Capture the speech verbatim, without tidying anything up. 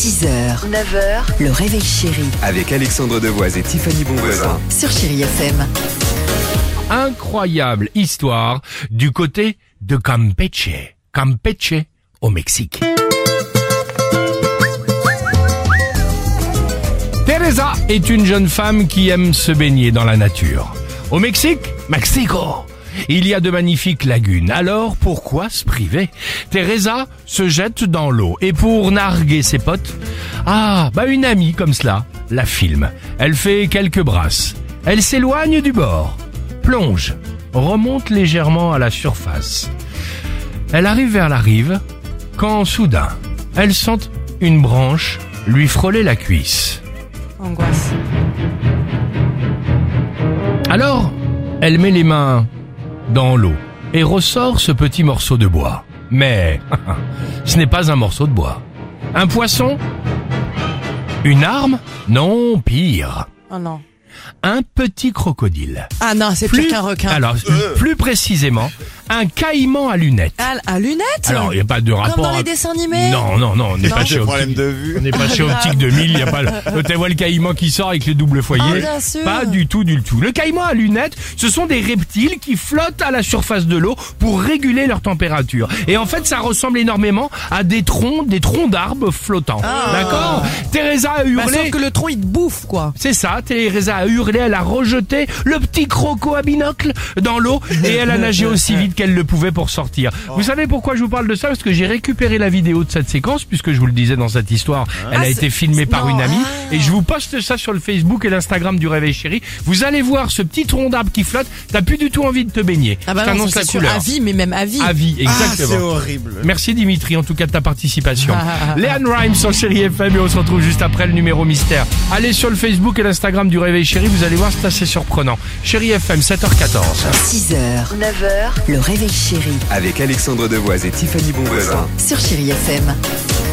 six heures, neuf heures, le réveil chéri Avec Alexandre Devoise et Tiffany Bonvoisin. sur Chéri F M. Incroyable histoire du côté de Campeche. Campeche, au Mexique. Teresa est une jeune femme qui aime se baigner dans la nature. Au Mexique, Mexico, il y a de magnifiques lagunes. Alors pourquoi se priver? Teresa se jette dans l'eau et pour narguer ses potes, ah, bah une amie comme cela la filme. Elle fait quelques brasses. Elle s'éloigne du bord, plonge, remonte légèrement à la surface. Elle arrive vers la rive quand soudain, elle sent une branche lui frôler la cuisse. Angoisse. Alors, elle met les mains dans l'eau et ressort ce petit morceau de bois. Mais ce n'est pas un morceau de bois. Un poisson? Une arme? Non, pire. Oh non. Un petit crocodile. Ah non, c'est Plus- pire qu'un requin. Alors, plus précisément, un caïman à lunettes. À, à lunettes. Alors, il n'y a pas de rapport... Comme dans les à- dessins animés. Non, non, non, on n'est Non. pas chez Problème Optique. de vue. On n'est pas chez Optique deux mille, il n'y a pas le... Tu vois le caïman qui sort avec le double foyer. Ah, bien sûr. Pas du tout, du tout. Le caïman à lunettes, ce sont des reptiles qui flottent à la surface de l'eau pour réguler leur température. Et en fait, ça ressemble énormément à des troncs, des troncs d'arbres flottants. D'accord? Teresa a Bah, hurlé... sauf que le tronc il te bouffe quoi. C'est ça, Teresa a hurlé, elle a rejeté le petit croco à binocle dans l'eau et elle a nagé aussi vite qu'elle le pouvait pour sortir. Vous savez pourquoi je vous parle de ça? Parce que j'ai récupéré la vidéo de cette séquence, puisque je vous le disais dans cette histoire, elle Ah, a c'est- été filmée par non, une amie ah. et je vous poste ça sur le Facebook et l'Instagram du Réveil Chéri. Vous allez voir ce petit tronc d'arbre qui flotte, t'as plus du tout envie de te baigner. Ah bah je non, t'annonce ça, la c'est sûr. couleur. À vie, mais même à vie. À vie, exactement. C'est horrible. Merci Dimitri en tout cas de ta participation. Léane Rhymes sur Chéri F M et on se retrouve juste après le numéro mystère. Allez sur le Facebook et l'Instagram du Réveil Chéri, vous allez voir, c'est assez surprenant. Chéri F M, sept heures quatorze. six heures, neuf heures, le réveil chéri Avec Alexandre Devoise et Tiffany Bonvoisin. sur Chéri F M.